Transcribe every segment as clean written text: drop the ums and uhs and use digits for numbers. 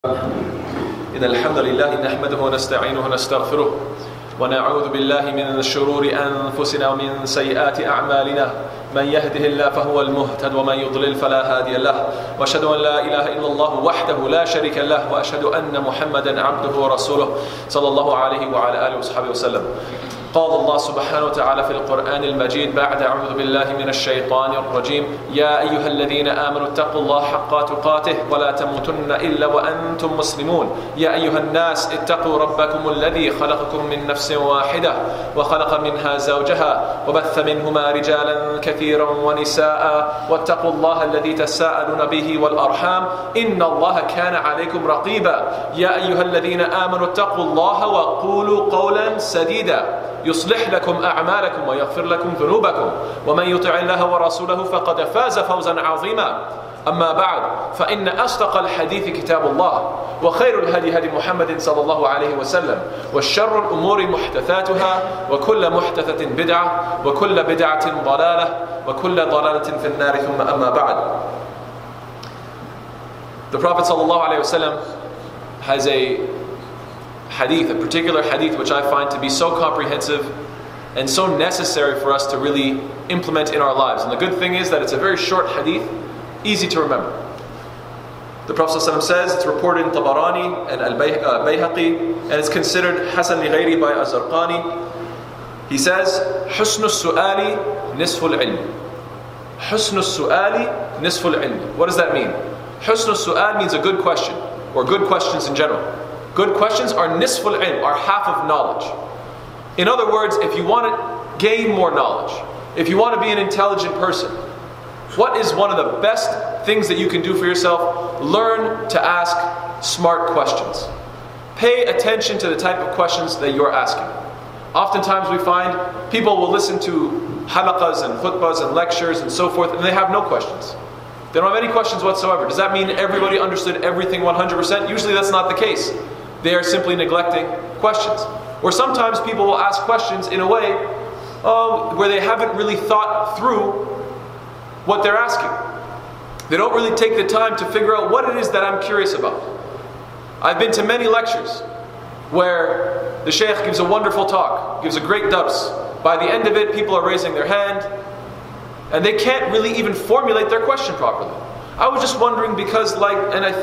إن الحمد لله نحمده ونستعينه ونستغفره ونعوذ بالله من شرور أنفسنا ومن سيئات أعمالنا من يهده الله فهو المهتد ومن يضلل فلا هادي له وأشهد أن لا إله إلا الله وحده لا شريك له وأشهد أن محمدا عبده ورسوله صلى الله عليه وعلى آله وصحبه وسلم. قال الله سبحانه وتعالى في القرآن المجيد بعد أعوذ بالله من الشيطان الرجيم يا أيها الذين آمنوا اتقوا الله حق تقاته ولا تموتن إلا وأنتم مسلمون يا أيها الناس اتقوا ربكم الذي خلقكم من نفس واحدة وخلق منها زوجها وبث منهما رجالا كثيرا ونساء واتقوا الله الذي تساءلون به والأرحام إن الله كان عليكم رقيبا يا أيها الذين آمنوا اتقوا الله وقولوا قولا سديدا يصلح لكم أعمالكم ويغفر لكم ذنوبكم ومن يطع الله ورسوله فقد فاز فوزا عظيما أما بعد فإن أصدق الحديث كتاب الله وخير الهدي هدي محمد صلى الله عليه وسلم والشر الأمور محدثاتها وكل محدثة بدعة وكل بدعة ضلالة وكل ضلالة في النار ثم أما بعد. The Prophet صلى الله عليه وسلم has a particular hadith which I find to be so comprehensive and so necessary for us to really implement in our lives. And the good thing is that it's a very short hadith, easy to remember. The Prophet ﷺ says, it's reported in Tabarani and Al-Bayhaqi, and it's considered Hasan li Ghayri by Az-Zarqani. He says, حُسْنُ السُّؤَالِ نِصْفُ الْعِلْمِ. حُسْنُ السُّؤَالِ نِصْفُ الْعِلْمِ. What does that mean? حُسْنُ السُّؤَال means a good question, or good questions in general. Good questions are nisful ilm, are half of knowledge. In other words, if you want to gain more knowledge, if you want to be an intelligent person, what is one of the best things that you can do for yourself? Learn to ask smart questions. Pay attention to the type of questions that you're asking. Oftentimes we find people will listen to halaqas and khutbahs and lectures and so forth, and they have no questions. They don't have any questions whatsoever. Does that mean everybody understood everything 100%? Usually that's not the case. They are simply neglecting questions. Or sometimes people will ask questions in a way where they haven't really thought through what they're asking. They don't really take the time to figure out what it is that I'm curious about. I've been to many lectures where the shaykh gives a wonderful talk, gives a great dars. By the end of it, people are raising their hand, and they can't really even formulate their question properly. I was just wondering because and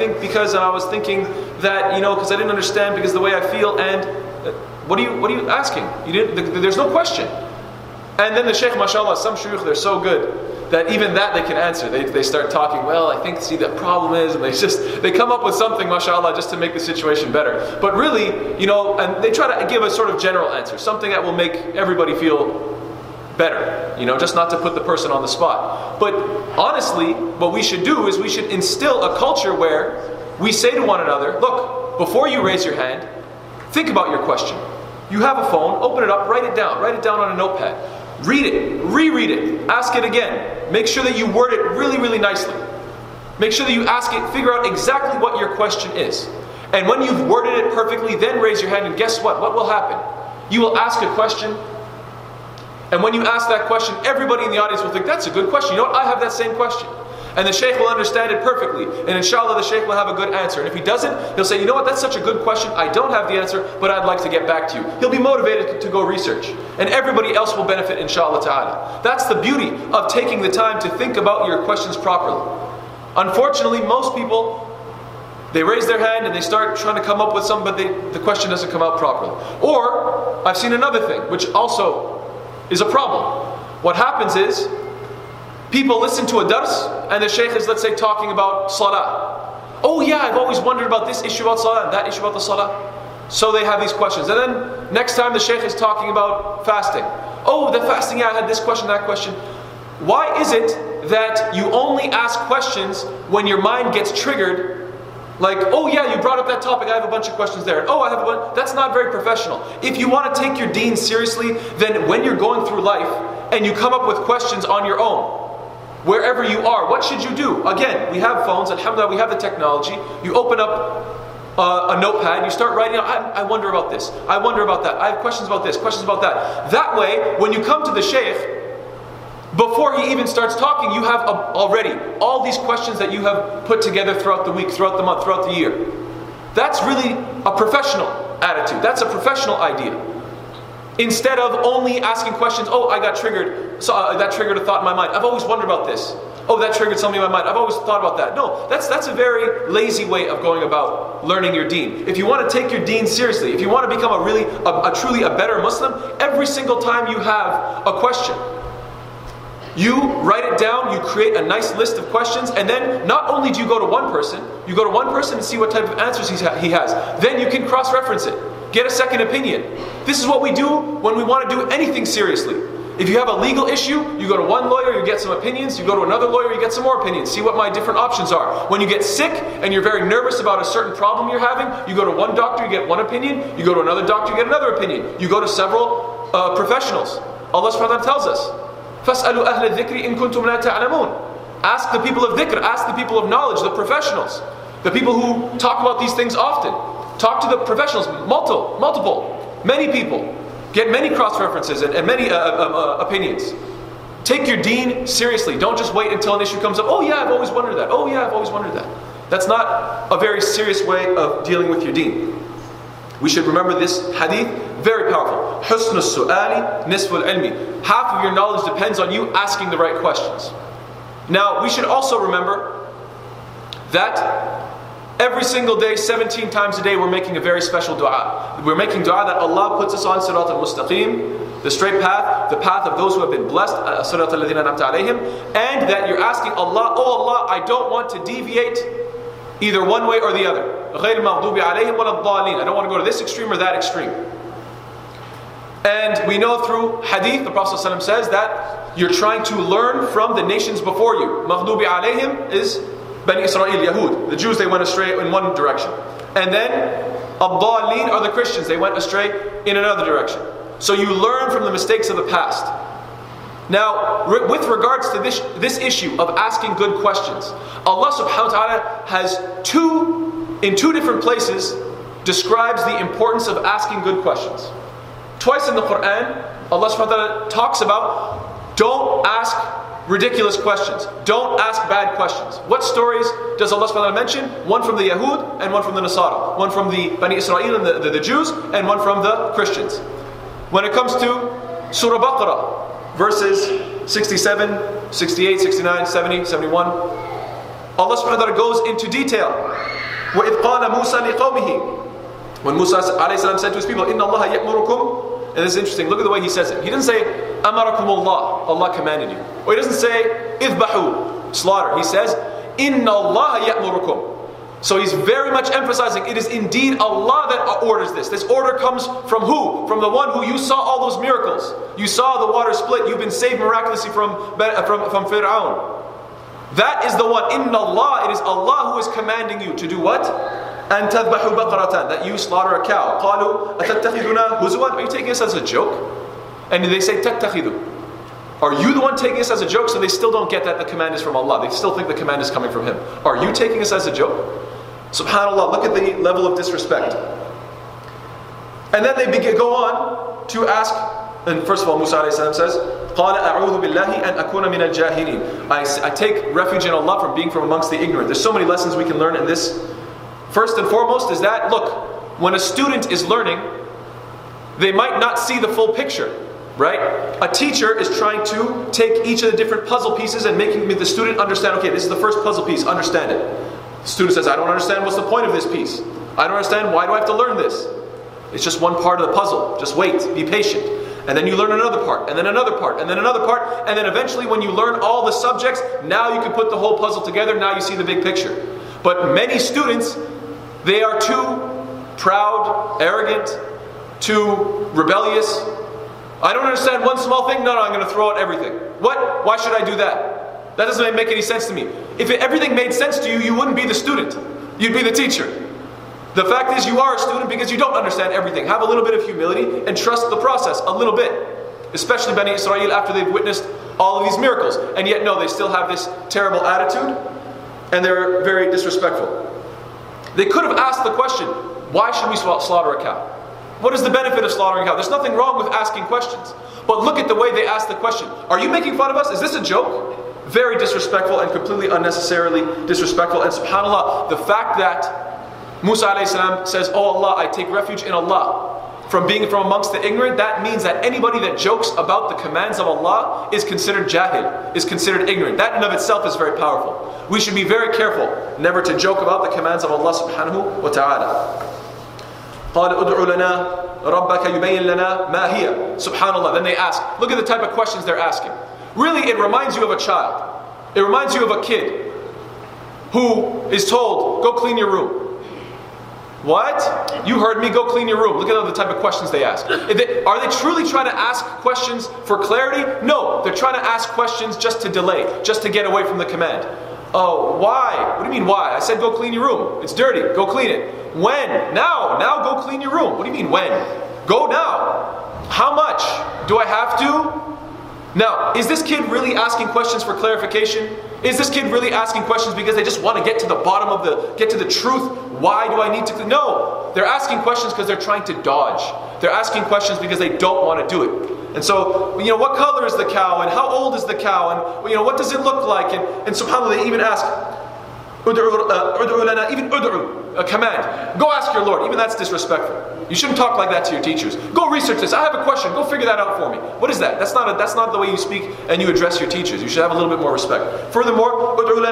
I was thinking that, because I didn't understand because the way I feel, and what are you asking? There's no question. And then the shaykh, mashallah, some shuyukh, they're so good that even that they can answer. They start talking, well, I think, the problem is, and they come up with something, mashallah, just to make the situation better. But really, and they try to give a sort of general answer, something that will make everybody feel better, just not to put the person on the spot. But honestly, what we should do is we should instill a culture where we say to one another, look, before you raise your hand, think about your question. You have a phone, open it up, write it down on a notepad. Read it, reread it, ask it again. Make sure that you word it really, really nicely. Make sure that you ask it, figure out exactly what your question is. And when you've worded it perfectly, then raise your hand, and guess what? What will happen? You will ask a question, and when you ask that question, everybody in the audience will think, that's a good question. You know what? I have that same question. And the shaykh will understand it perfectly. And inshallah, the shaykh will have a good answer. And if he doesn't, he'll say, you know what? That's such a good question. I don't have the answer, but I'd like to get back to you. He'll be motivated to go research. And everybody else will benefit, inshallah ta'ala. That's the beauty of taking the time to think about your questions properly. Unfortunately, most people, they raise their hand and they start trying to come up with something, but the question doesn't come out properly. Or, I've seen another thing, which also is a problem. What happens is, people listen to a dars, and the shaykh is, let's say, talking about salah. Oh yeah, I've always wondered about this issue about salah, and that issue about the salah. So they have these questions. And then, next time the shaykh is talking about fasting. Oh, the fasting, yeah, I had this question, that question. Why is it that you only ask questions when your mind gets triggered? Like, oh yeah, you brought up that topic, I have a bunch of questions there. Oh, I have a bunch. That's not very professional. If you want to take your deen seriously, then when you're going through life and you come up with questions on your own, wherever you are, what should you do? Again, we have phones, alhamdulillah, we have the technology. You open up a notepad, you start writing out, I wonder about this, I wonder about that, I have questions about this, questions about that. That way, when you come to the shaykh, before he even starts talking, you have already all these questions that you have put together throughout the week, throughout the month, throughout the year. That's really a professional attitude. That's a professional idea. Instead of only asking questions, oh, I got triggered, so that triggered a thought in my mind. I've always wondered about this. Oh, that triggered something in my mind. I've always thought about that. No, that's a very lazy way of going about learning your deen. If you want to take your deen seriously, if you want to become a truly better Muslim, every single time you have a question, you write it down, you create a nice list of questions, and then not only do you go to one person, you go to one person and see what type of answers he has. Then you can cross-reference it. Get a second opinion. This is what we do when we want to do anything seriously. If you have a legal issue, you go to one lawyer, you get some opinions. You go to another lawyer, you get some more opinions. See what my different options are. When you get sick and you're very nervous about a certain problem you're having, you go to one doctor, you get one opinion. You go to another doctor, you get another opinion. You go to several professionals. Allah subhanahu wa ta'ala tells us, فَاسْأَلُوا أَهْلَ الذِّكْرِ إِن كُنْتُمْ لَا تَعْلَمُونَ. Ask the people of dhikr, ask the people of knowledge, the professionals, the people who talk about these things often. Talk to the professionals, many people. Get many cross-references and many opinions. Take your deen seriously. Don't just wait until an issue comes up. Oh yeah, I've always wondered that. Oh yeah, I've always wondered that. That's not a very serious way of dealing with your deen. We should remember this hadith, very powerful. حُسْنُ السُّؤَالِ نِصْفُ الْعِلْمِ. Half of your knowledge depends on you asking the right questions. Now, we should also remember that every single day, 17 times a day, we're making a very special dua. We're making dua that Allah puts us on Sirat al-Mustaqim, the straight path, the path of those who have been blessed, Sirat al-Ladhina an'amta alayhim, and that you're asking Allah, oh Allah, I don't want to deviate either one way or the other. غَيْرِ الْمَغْضُوبِ عَلَيْهِمْ وَلَا الضَّالِينَ. I don't want to go to this extreme or that extreme. And we know through hadith, the Prophet ﷺ says that you're trying to learn from the nations before you. مَغْضُوبِ عَلَيْهِمْ is Bani Israel, Yahud. The Jews, they went astray in one direction. And then, Ad-Dallin are the Christians. They went astray in another direction. So you learn from the mistakes of the past. Now, with regards to this issue of asking good questions, Allah subhanahu wa ta'ala has in two different places, describes the importance of asking good questions. Twice in the Quran, Allah subhanahu wa ta'ala talks about, don't ask ridiculous questions. Don't ask bad questions. What stories does Allah subhanahu wa ta'ala mention? One from the Yahud and one from the Nasara. One from the Bani Israel and the Jews, and one from the Christians. When it comes to Surah Baqarah, verses 67, 68, 69, 70, 71, Allah subhanahu wa ta'ala goes into detail. وَإِذْ قَالَ مُوسَى لِقَوْمِهِ. When Musa alayhi salam said to his people, إِنَّ اللَّهَ يَأْمُرُكُمْ. And this is interesting. Look at the way he says it. He doesn't say, أَمَرَكُمُ اللَّهِ. Allah commanded you. Or he doesn't say, إِذْبَحُوا. Slaughter. He says, إِنَّ اللَّهَ يَأْمُرُكُمْ. So he's very much emphasizing, it is indeed Allah that orders this. This order comes from who? From the one who you saw all those miracles. You saw the water split. You've been saved miraculously from Fir'aun. That is the one. Inna Allah, it is Allah who is commanding you to do what? أَن تَذْبَحُوا بَقَرَةً. That you slaughter a cow. قَالُوا أَتَتَّخِذُنَا هُزُوًا. Are you taking us as a joke? And they say, تَتَّخِذُ. Are you the one taking us as a joke? So they still don't get that the command is from Allah. They still think the command is coming from Him. Are you taking us as a joke? SubhanAllah, look at the level of disrespect. And then they go on to ask, and first of all, Musa alayhi salam says, قَالَ أَعُوذُ بِاللَّهِ أَنْ أَكُونَ مِنَ الْجَاهِلِينَ. I take refuge in Allah from being from amongst the ignorant. There's so many lessons we can learn in this. First and foremost is that, look, when a student is learning, they might not see the full picture, right? A teacher is trying to take each of the different puzzle pieces and making the student understand, okay, this is the first puzzle piece, understand it. The student says, I don't understand, what's the point of this piece? I don't understand, why do I have to learn this? It's just one part of the puzzle. Just wait, be patient. And then you learn another part, and then another part, and then another part, and then eventually when you learn all the subjects, now you can put the whole puzzle together, now you see the big picture. But many students, they are too proud, arrogant, too rebellious. I don't understand one small thing, no, I'm going to throw out everything. What? Why should I do that? That doesn't make any sense to me. If everything made sense to you, you wouldn't be the student. You'd be the teacher. The fact is you are a student because you don't understand everything. Have a little bit of humility and trust the process a little bit. Especially Bani Israel after they've witnessed all of these miracles. And yet no, they still have this terrible attitude and they're very disrespectful. They could have asked the question, why should we slaughter a cow? What is the benefit of slaughtering a cow? There's nothing wrong with asking questions. But look at the way they ask the question. Are you making fun of us? Is this a joke? Very disrespectful and completely unnecessarily disrespectful. And subhanAllah, the fact that Musa alayhi salam says, "Oh Allah, I take refuge in Allah from being from amongst the ignorant." That means that anybody that jokes about the commands of Allah is considered jahil, is considered ignorant. That in of itself is very powerful. We should be very careful never to joke about the commands of Allah subhanahu wa ta'ala. قال ادع لنا ربك يبين لنا ما هي. Subhanallah. Then they ask, look at the type of questions they're asking. Really, it reminds you of a child. It reminds you of a kid who is told, go clean your room. What? You heard me, go clean your room. Look at the type of questions they ask. Are they truly trying to ask questions for clarity? No, they're trying to ask questions just to delay, just to get away from the command. Oh, why? What do you mean why? I said go clean your room. It's dirty, go clean it. When? Now go clean your room. What do you mean when? Go now. How much? Do I have to? Now, is this kid really asking questions for clarification? Is this kid really asking questions because they just want to get to the bottom of get to the truth? Why do I need to? No, they're asking questions because they're trying to dodge. They're asking questions because they don't want to do it. And so, what color is the cow? And how old is the cow? And, what does it look like? And subhanAllah, they even ask, even a command. Go ask your Lord. Even that's disrespectful. You shouldn't talk like that to your teachers. Go research this. I have a question. Go figure that out for me. What is that? That's not the way you speak and you address your teachers. You should have a little bit more respect. Furthermore,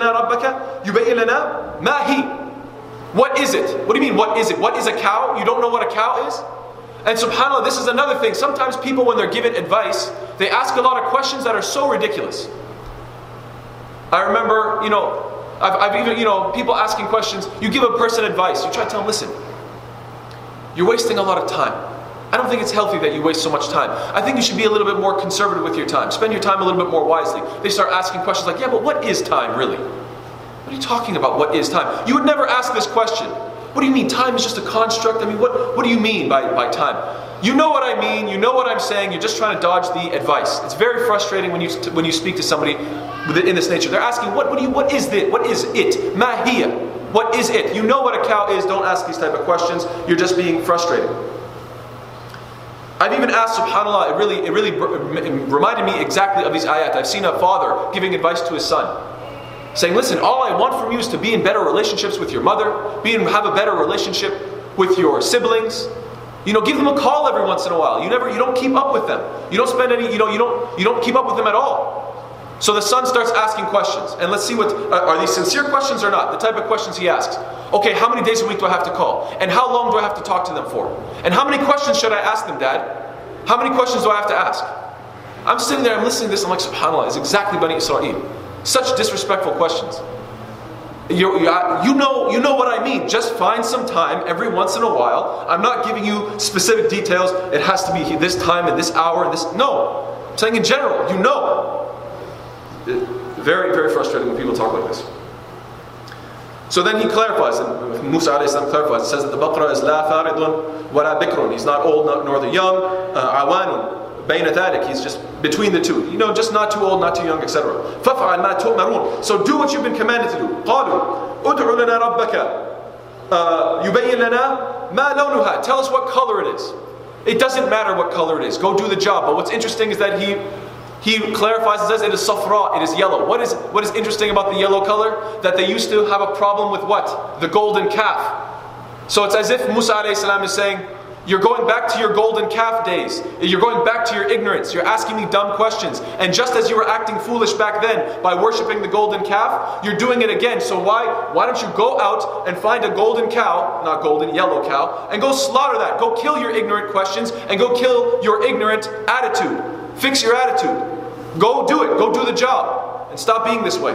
what is it? What do you mean, what is it? What is a cow? You don't know what a cow is? And subhanAllah, this is another thing. Sometimes people, when they're given advice, they ask a lot of questions that are so ridiculous. I remember, I've even, people asking questions. You give a person advice. You try to tell them, listen, you're wasting a lot of time. I don't think it's healthy that you waste so much time. I think you should be a little bit more conservative with your time. Spend your time a little bit more wisely. They start asking questions like, yeah, but what is time really? What are you talking about? What is time? You would never ask this question. What do you mean? Time is just a construct? I mean, what do you mean by time? You know what I mean. You know what I'm saying. You're just trying to dodge the advice. It's very frustrating when you speak to somebody in this nature. They're asking, what is it? What is it? Ma hiya. What is it? You know what a cow is. Don't ask these type of questions. You're just being frustrated. I've even asked, subhanAllah, it really reminded me exactly of these ayat. I've seen a father giving advice to his son, saying, listen, all I want from you is to be in better relationships with your mother, have a better relationship with your siblings. Give them a call every once in a while. You don't keep up with them. You don't spend any, you don't keep up with them at all. So the son starts asking questions, and let's see are these sincere questions or not? The type of questions he asks. Okay, how many days a week do I have to call? And how long do I have to talk to them for? And how many questions should I ask them, Dad? How many questions do I have to ask? I'm sitting there, I'm listening to this, I'm like, subhanAllah, it's exactly Bani Israel. Such disrespectful questions. You know what I mean. Just find some time every once in a while. I'm not giving you specific details. It has to be this time and this hour and this. No. I'm saying in general, Very, very frustrating when people talk like this. So then he clarifies, and Musa alayhi salam clarifies. It says that the baqarah is la faridun wa la bikrun. He's not old nor the young. Awanun. Bayna dhalik. He's just between the two. Just not too old, not too young, etc. فَفْعَلْ مَا تُؤْمَرُونَ. So do what you've been commanded to do. قَالُوا أُدْعُ لَنَا رَبَّكَ يُبَيِّنْ لَنَا مَا لَوْنُهَا. Tell us what color it is. It doesn't matter what color it is. Go do the job. But what's interesting is that he clarifies and says it is safra, it is yellow. What is interesting about the yellow color? That they used to have a problem with what? The golden calf. So it's as if Musa alayhi salam is saying, you're going back to your golden calf days. You're going back to your ignorance. You're asking me dumb questions. And just as you were acting foolish back then by worshipping the golden calf, you're doing it again. So why don't you go out and find a golden cow, not golden, yellow cow, and go slaughter that. Go kill your ignorant questions and go kill your ignorant attitude. Fix your attitude. Go do it. Go do the job. And stop being this way.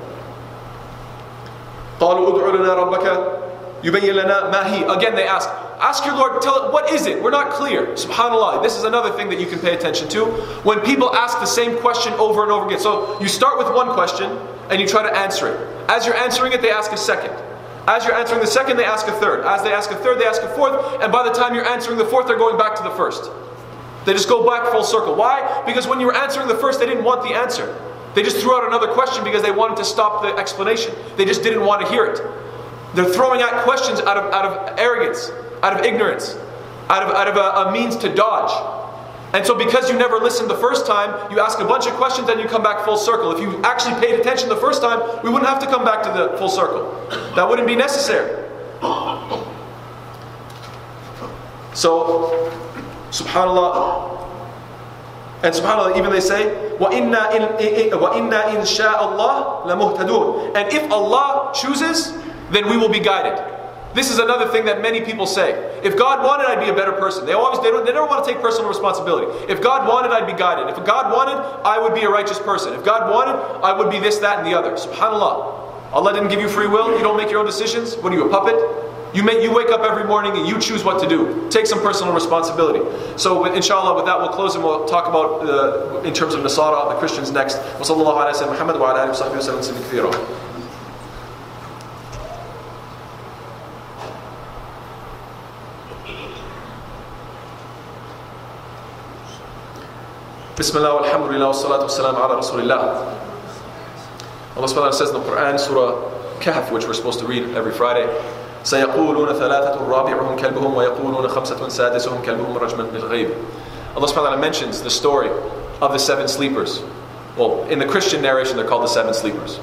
قَالُوا أُدْعُ لَنَا رَبَّكَ يُبَيِّنْ لَنَا مَا هِي. Again they ask your Lord, tell it, what is it? We're not clear. SubhanAllah, this is another thing that you can pay attention to. When people ask the same question over and over again. So you start with one question and you try to answer it. As you're answering it, they ask a second. As you're answering the second, they ask a third. As they ask a third, they ask a fourth. And by the time you're answering the fourth, they're going back to the first. They just go back full circle. Why? Because when you were answering the first, they didn't want the answer. They just threw out another question because they wanted to stop the explanation. They just didn't want to hear it. They're throwing out questions out of arrogance, out of ignorance, out of a means to dodge. And so because you never listened the first time, you ask a bunch of questions and you come back full circle. If you actually paid attention the first time, we wouldn't have to come back to the full circle. That wouldn't be necessary. So, subhanAllah, and subhanAllah, even they say, وَإِنَّا إِنْ شَاءَ اللَّهِ لَمُهْتَدُونَ. And if Allah chooses, then we will be guided. This is another thing that many people say. If God wanted, I'd be a better person. They never want to take personal responsibility. If God wanted, I'd be guided. If God wanted, I would be a righteous person. If God wanted, I would be this, that, and the other. SubhanAllah. Allah didn't give you free will. You don't make your own decisions. What are you, a puppet? You wake up every morning and you choose what to do. Take some personal responsibility. So inshallah, with that we'll close and we'll talk about in terms of Nasara, the Christians next. Wa sallallahu ala sayyidina Muhammad wa ala alihi wa sahbihi wa sallam kathira. Bismillah, alhamdulillah, wa salatu wa salam ala rasulillah. Allah subhanahu wa ta'ala says in the Quran, Surah Kahf, which we're supposed to read every Friday, سَيَقُولُونَ ثَلَاثَةٌ رَابِعُهُمْ كَلْبُهُمْ وَيَقُولُونَ خَمْسَةٌ سَادِسُهُمْ كَلْبُهُمْ رَجْمًا بِالْغَيْبِ. Allah subhanahu wa ta'ala mentions the story of the seven sleepers. Well, in the Christian narration, they're called the seven sleepers.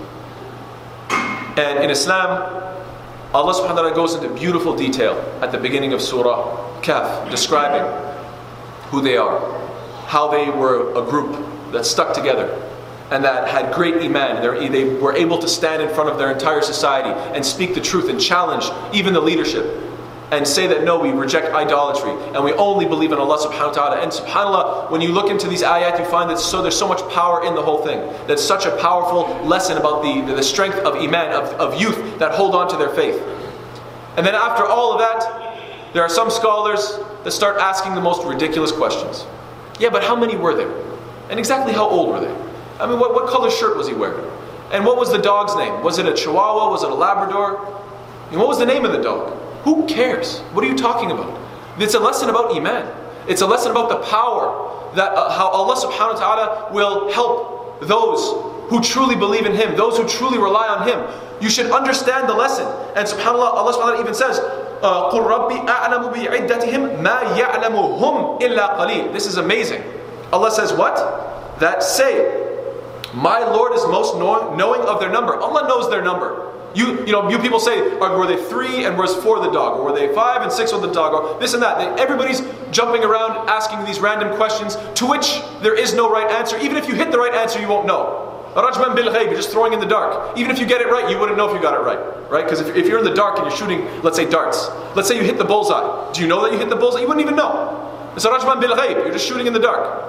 And in Islam, Allah subhanahu wa ta'ala goes into beautiful detail at the beginning of Surah Kahf, describing who they are, how they were a group that stuck together and that had great iman. They were able to stand in front of their entire society and speak the truth and challenge even the leadership and say that no, we reject idolatry and we only believe in Allah subhanahu wa ta'ala. And subhanAllah, when you look into these ayat, you find that there's so much power in the whole thing. That's such a powerful lesson about the strength of iman, of youth that hold on to their faith. And then after all of that, there are some scholars that start asking the most ridiculous questions. Yeah, but how many were there? And exactly how old were they? I mean, what color shirt was he wearing? And what was the dog's name? Was it a Chihuahua? Was it a Labrador? And what was the name of the dog? Who cares? What are you talking about? It's a lesson about iman. It's a lesson about the power that how Allah subhanahu wa ta'ala will help those who truly believe in Him, those who truly rely on Him. You should understand the lesson. And subhanAllah, Allah subhanahu wa ta'ala even says, قُلْ رَبِّي أَعْلَمُ بِعِدَّتِهِمْ مَا يَعْلَمُهُمْ إِلَّا قَلِيلٌ. This is amazing. Allah says what? That say, my Lord is most knowing of their number. Allah knows their number. You people say, were they 3 and was 4 the dog? Or were they 5 and 6 with the dog? Or this and that. Everybody's jumping around asking these random questions to which there is no right answer. Even if you hit the right answer, you won't know. Rajman bil ghayb, you're just throwing in the dark. Even if you get it right, you wouldn't know if you got it right. Right? Because if you're in the dark and you're shooting, let's say darts. Let's say you hit the bullseye. Do you know that you hit the bullseye? You wouldn't even know. It's a Rajman bil ghayb. You're just shooting in the dark.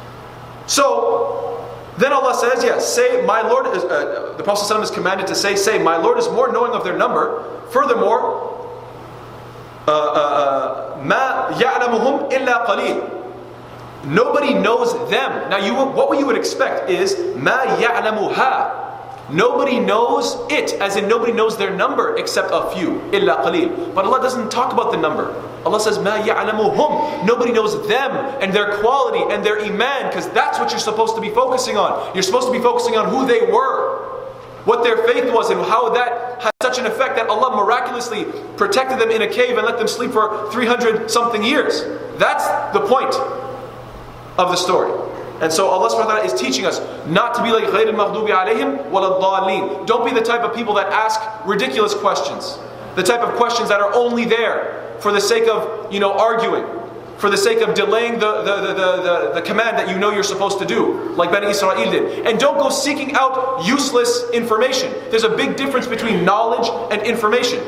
So, then Allah says, yes, say, my Lord, the Prophet ﷺ is commanded to say, my Lord is more knowing of their number. Furthermore, مَا يَعْلَمُهُمْ إِلَّا قَلِيلٌ. Nobody knows them. Now, what you would expect is مَا يَعْلَمُهَا. Nobody knows it, as in nobody knows their number except a few. إِلَّا قَلِيلٌ. But Allah doesn't talk about the number. Allah says, مَا يَعْلَمُهُمْ. Nobody knows them and their quality and their iman, because that's what you're supposed to be focusing on. You're supposed to be focusing on who they were, what their faith was, and how that had such an effect that Allah miraculously protected them in a cave and let them sleep for 300 something years. That's the point of the story. And so Allah subhanahu wa ta'ala is teaching us not to be like غَيْرِ الْمَغْضُوبِ عَلَيْهِمْ وَلَا الضَّالِّينَ. Don't be the type of people that ask ridiculous questions. The type of questions that are only there for the sake of, arguing, for the sake of delaying the command that you know you're supposed to do, like Bani Israel did. And don't go seeking out useless information. There's a big difference between knowledge and information.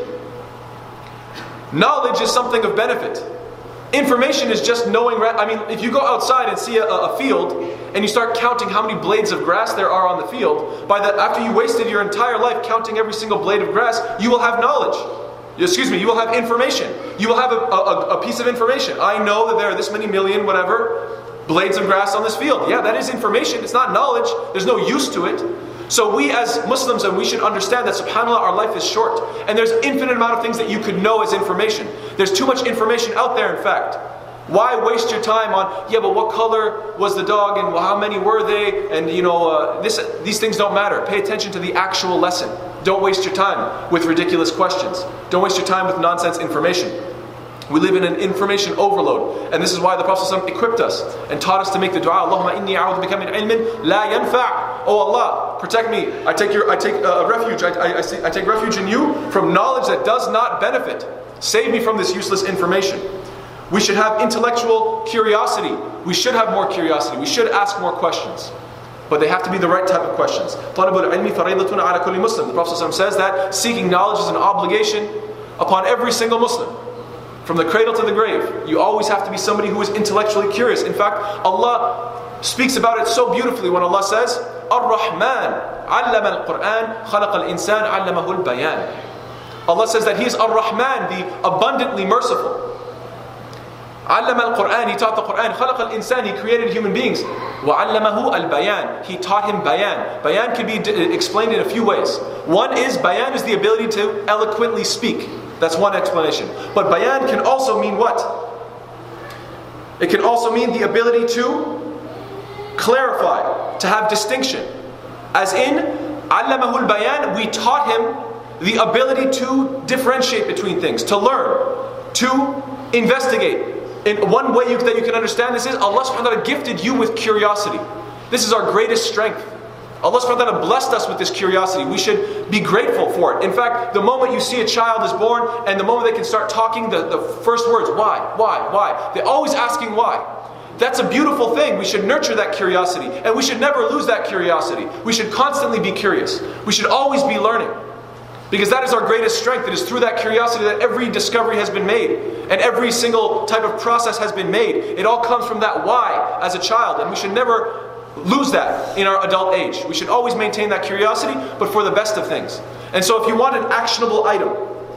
Knowledge is something of benefit. Information is just knowing. If you go outside and see a field and you start counting how many blades of grass there are on the field, after you wasted your entire life counting every single blade of grass, you will have knowledge. You will have information. You will have a piece of information. I know that there are this many million, whatever, blades of grass on this field. Yeah, that is information. It's not knowledge. There's no use to it. So we as Muslims, and we should understand that subhanAllah, our life is short. And there's infinite amount of things that you could know as information. There's too much information out there, in fact. Why waste your time on, but what color was the dog, and how many were they, and these things don't matter. Pay attention to the actual lesson. Don't waste your time with ridiculous questions. Don't waste your time with nonsense information. We live in an information overload, and this is why the Prophet ﷺ equipped us and taught us to make the dua. Allahumma inni a'udhu bika min ilmin la yanfa'. Oh Allah, protect me. I take refuge. I take refuge in you from knowledge that does not benefit. Save me from this useless information. We should have intellectual curiosity. We should have more curiosity. We should ask more questions. But they have to be the right type of questions. طَلَبُ الْعِلْمِ فَرِيضَةٌ عَلَى كُلِّ مُسْلِمٍ. The Prophet ﷺ says that seeking knowledge is an obligation upon every single Muslim. From the cradle to the grave. You always have to be somebody who is intellectually curious. In fact, Allah speaks about it so beautifully when Allah says, Ar-Rahman, allama al-Qur'an, khalaqa al-insan, allamahu al-bayan. Allah says that He is Ar-Rahman, the abundantly merciful. Allama al-Qur'an, He taught the Qur'an. Khalaqa al-insan, He created human beings. Wa allamahu al-bayan, He taught him bayan. Bayan can be explained in a few ways. One is, bayan is the ability to eloquently speak. That's one explanation. But bayan can also mean what? It can also mean the ability to clarify, to have distinction. As in, allamahu al-bayan, we taught him the ability to differentiate between things, to learn, to investigate. In one way that you can understand this is, Allah subhanahu wa ta'ala gifted you with curiosity. This is our greatest strength. Allah subhanahu wa ta'ala blessed us with this curiosity. We should be grateful for it. In fact, the moment you see a child is born and the moment they can start talking, the first words, why? They're always asking why. That's a beautiful thing. We should nurture that curiosity. And we should never lose that curiosity. We should constantly be curious. We should always be learning. Because that is our greatest strength. It is through that curiosity that every discovery has been made. And every single type of process has been made. It all comes from that why as a child. And we should never lose that in our adult age. We should always maintain that curiosity, but for the best of things. And so if you want an actionable item,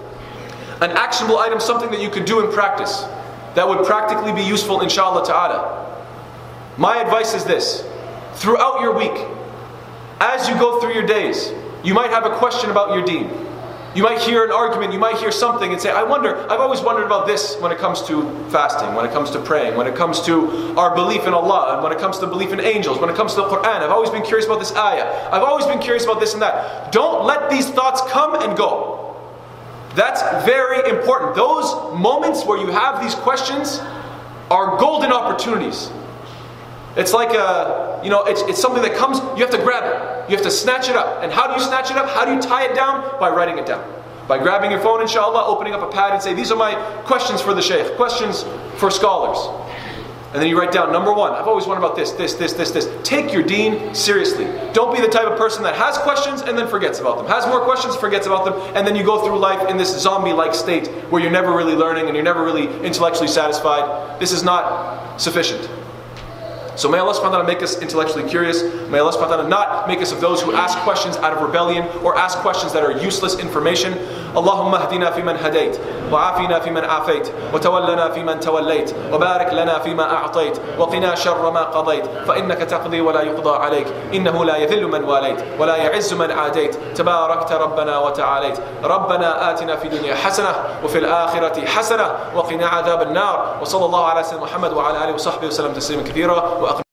something that you could do in practice, that would practically be useful inshallah ta'ala. My advice is this. Throughout your week, as you go through your days, you might have a question about your deen. You might hear an argument, you might hear something and say, I've always wondered about this when it comes to fasting, when it comes to praying, when it comes to our belief in Allah, and when it comes to belief in angels, when it comes to the Qur'an. I've always been curious about this ayah. I've always been curious about this and that. Don't let these thoughts come and go. That's very important. Those moments where you have these questions are golden opportunities. It's like it's something that comes, you have to grab it. You have to snatch it up. And how do you snatch it up? How do you tie it down? By writing it down. By grabbing your phone, inshallah, opening up a pad and say, these are my questions for the shaykh, questions for scholars. And then you write down, number one, I've always wondered about this. Take your deen seriously. Don't be the type of person that has questions and then forgets about them. Has more questions, forgets about them, and then you go through life in this zombie-like state where you're never really learning and you're never really intellectually satisfied. This is not sufficient. So may Allah subhanahu wa ta'ala make us intellectually curious. May Allah subhanahu wa ta'ala not make us of those who ask questions out of rebellion or ask questions that are useless information. Allahumma hdina fi man hadayt, wa afina fi man afayt, wa tawallana fi man tawallayt, wa barik lana fi ma a'tayt, wa qina sharra ma qadayt, fa innaka taqdi wa la yuqda alayk, innahu la yadhillu man walayt, wa la ya'izzu man adayt, tabarakta rabbana wa ta'alayt. Rabbana atina fi dunya hasanah, wa fil akhirati hasanah, wa qina adhab an-nar. Wa sallallahu ala sayyidina Muhammad wa ala alihi wa sahbihi wa sallam tasliman kathira.